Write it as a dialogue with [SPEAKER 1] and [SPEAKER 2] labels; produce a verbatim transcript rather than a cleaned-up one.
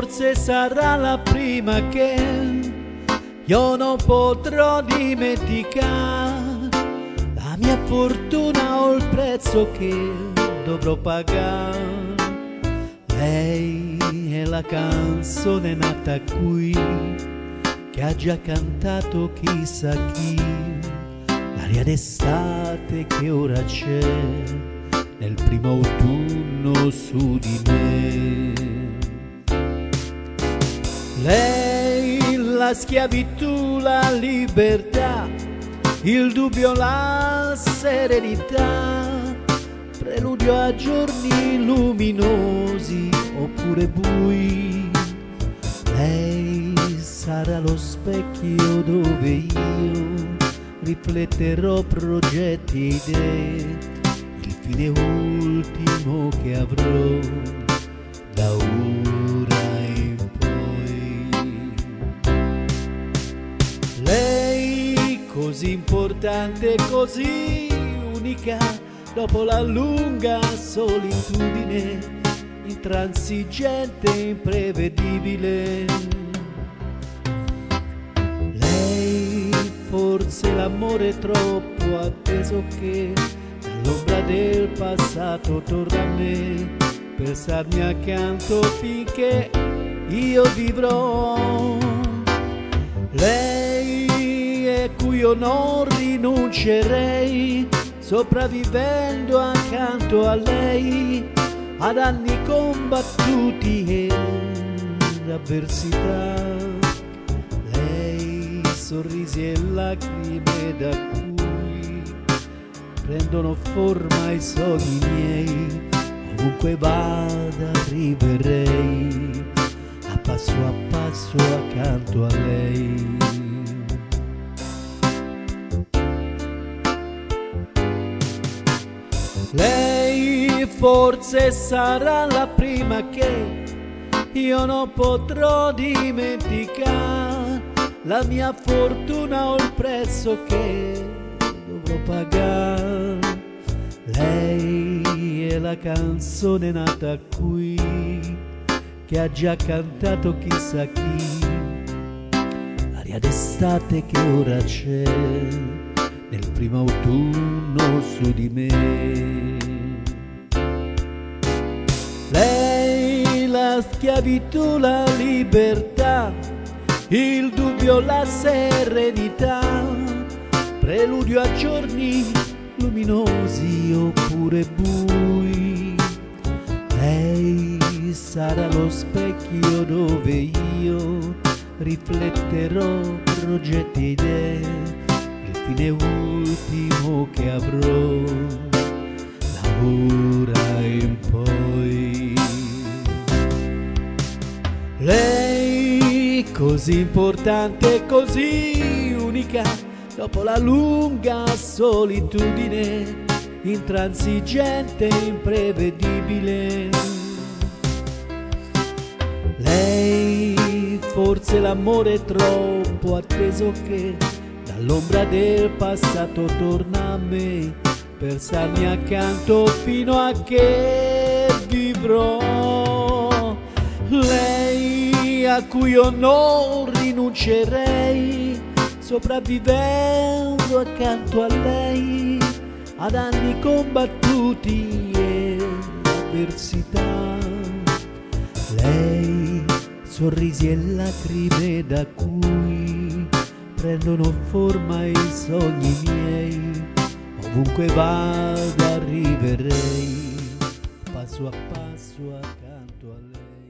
[SPEAKER 1] forse sarà la prima che io non potrò dimenticare. La mia fortuna o il prezzo che dovrò pagare. Lei è la canzone nata qui, che ha già cantato chissà chi, l'aria d'estate che ora c'è nel primo autunno su di me. Lei la schiavitù, la libertà, il dubbio, la serenità, preludio a giorni luminosi oppure bui. Lei sarà lo specchio dove io rifletterò progetti e idee, il fine ultimo che avrò da ora in poi. Lei così importante, così unica, dopo la lunga solitudine, intransigente, imprevedibile. Lei forse l'amore troppo atteso che dall'ombra del passato torna a me per starmi accanto finché io vivrò. Lei è cui io non rinuncerei, sopravvivendo accanto a lei ad anni combattuti e avversità. Lei sorrisi e lacrime da cui prendono forma i sogni miei, ovunque vada arriverei a passo a passo accanto a lei. Lei forse sarà la prima che io non potrò dimenticare, la mia fortuna o il prezzo che dovrò pagare. Lei è la canzone nata qui, che ha già cantato chissà chi, l'aria d'estate che ora c'è nel primo autunno su di me. Lei la schiavitù, la libertà, il dubbio, la serenità, preludio a giorni luminosi oppure bui. Lei sarà lo specchio dove io rifletterò progetti e idee, il fine ultimo che avrò da ora in poi. Lei così importante, così unica, dopo la lunga solitudine, intransigente, imprevedibile. Lei forse l'amore troppo atteso che dall'ombra del passato torna a me per starmi accanto fino a che vivrò. Lei a cui io non rinuncerei, sopravvivendo accanto a lei ad anni combattuti e avversità. Lei sorrisi e lacrime da cui prendono forma i sogni miei, ovunque vada arriverei passo a passo accanto a lei.